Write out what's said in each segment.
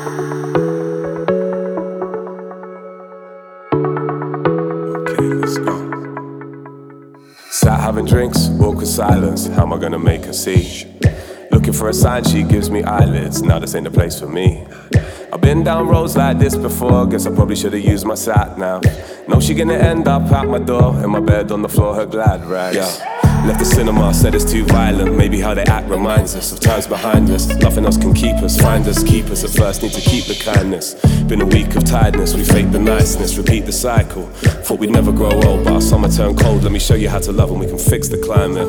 Okay, let's go. Sat having drinks, walk with silence. How am I gonna make her see? Looking for a sign, she gives me eyelids. Now this ain't the place for me. I've been down roads like this before. Guess I probably should've used my sat nav. Know she gonna end up out my door, in my bed on the floor, her glad rags. Yeah. Left the cinema, said it's too violent. Maybe how they act reminds us of times behind us. Nothing else can keep us, find us, keep us. At first need to keep the kindness. Been a week of tiredness, we fake the niceness. Repeat the cycle, thought we'd never grow old. But our summer turned cold, let me show you how to love and we can fix the climate.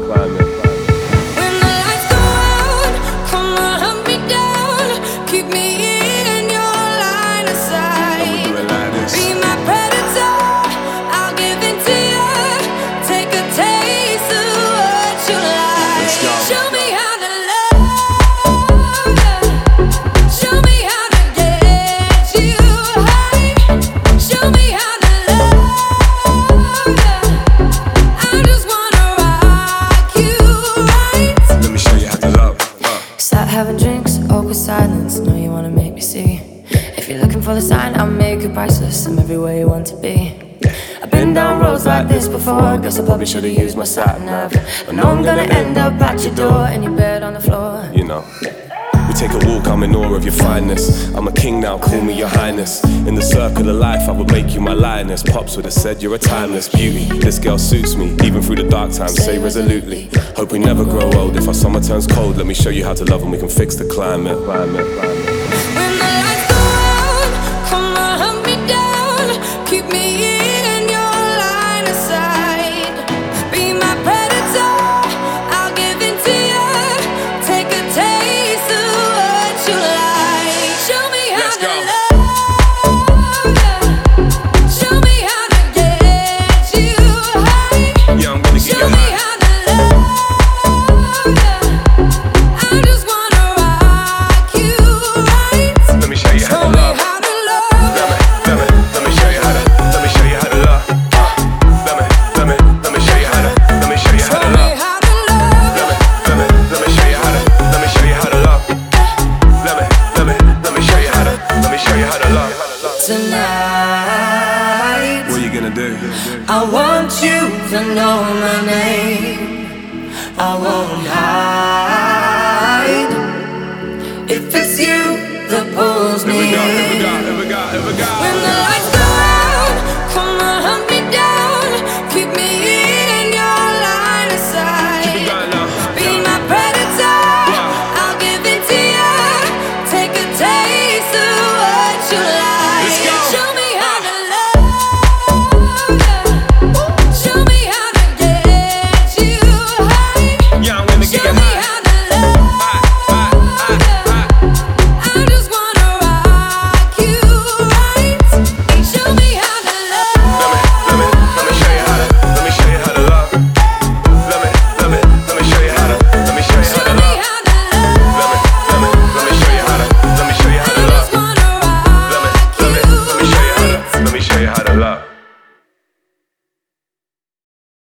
Having drinks, awkward silence. Know you wanna make me see. If you're looking for the sign, I'll make it priceless. I'm everywhere you want to be. I've been down roads like this before. Guess I probably should've used my sat nav. But now I'm gonna end up at your door, in your bed on the floor. You know, we take a walk, I'm in awe of your fineness. I'm a king now, call me your highness. In the circle of life, I would make you my lioness. Pops would've said you're a timeless beauty. This girl suits me, even through the dark times, say resolutely. Hope we never grow old. If our summer turns cold, let me show you how to love and we can fix the climate. When the lights go out, come on, hunt me down. Keep me in your line of sight. Be my predator, I'll give in to you. Take a taste of what you like. Show me how to love. Show me how to get you high. Yeah, I'm gonna get you high. Tonight, what are you gonna do? I want you to know